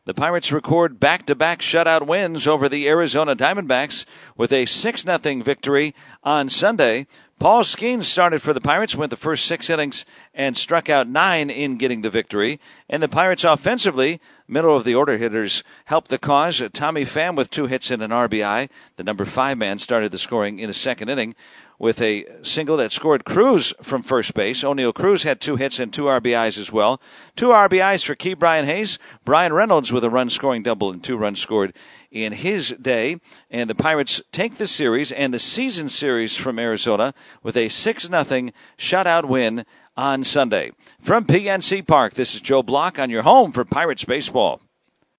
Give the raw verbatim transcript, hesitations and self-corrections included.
The Pirates record back-to-back shutout wins over the Arizona Diamondbacks with a six nothing victory on Sunday. Paul Skeens started for the Pirates, went the first six innings and struck out nine in getting the victory. And the Pirates offensively, middle-of-the-order hitters helped the cause. Tommy Pham with two hits and an R B I. The number five man started the scoring in the second inning with a single that scored Cruz from first base. O'Neill Cruz had two hits and two R B Is as well. Two R B Is for Key Brian Hayes. Brian Reynolds with a run-scoring double and two runs scored in his day. And the Pirates take the series and the season series from Arizona with a six nothing shutout win on Sunday. From P N C Park, this is Joe Block on your home for Pirates baseball.